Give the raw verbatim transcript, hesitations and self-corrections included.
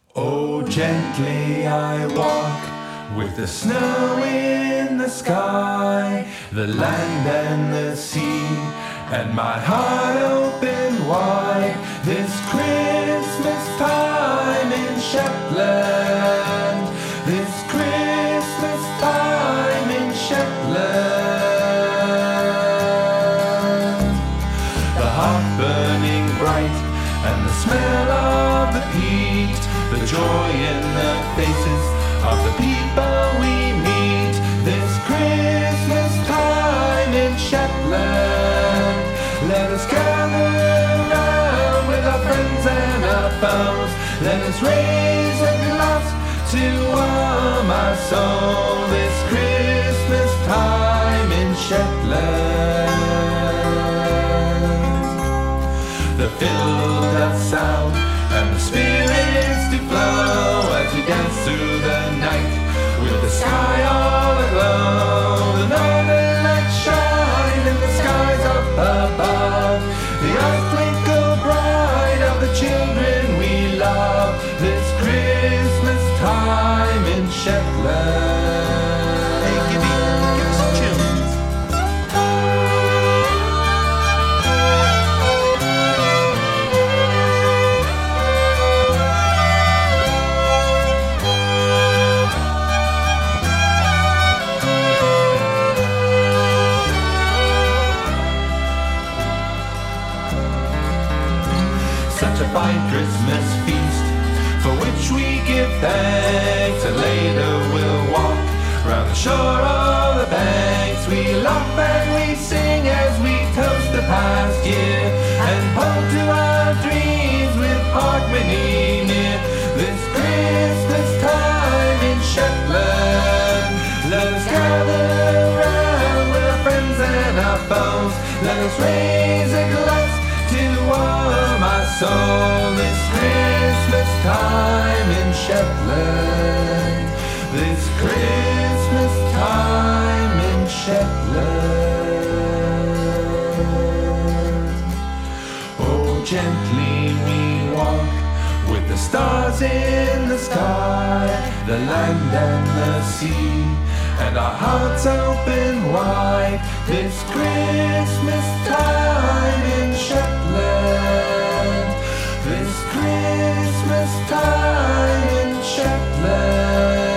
Oh, gently I walk with the snow in the sky, the land and the sea, and my heart open wide. This Christmas time in Shetland, this Christmas time in Shetland. The heart burning bright and the smell of the peat, the joy in the faces of the people we meet. This Christmas time in Shetland, let us gather round with our friends and our foes. Let us raise a glass to warm our soul. This Christmas time in Shetland. The fiddle does sound and the spirits do flow as we dance through the night with the sky all aglow. The northern lights shine in the skies up above. The eyes twinkle bright of the children we love. This Christmas time in Shetland. Hey, give me, give us some tunes. Such a fine Christmas feast, for which we give thanks, and later we'll walk round the shore of the banks. We laugh and we sing as we toast the past year, and hold to our dreams with harmony near. This Christmas time in Shetland, let us gather round with our friends and our foes. Let us raise a glass to warm our soul. This Christmas time in Shetland, this Christmas time in Shetland. Oh, gently we walk with the stars in the sky, the land and the sea, and our hearts open wide. This Christmas time in Shetland, this Christmas time in Shetland.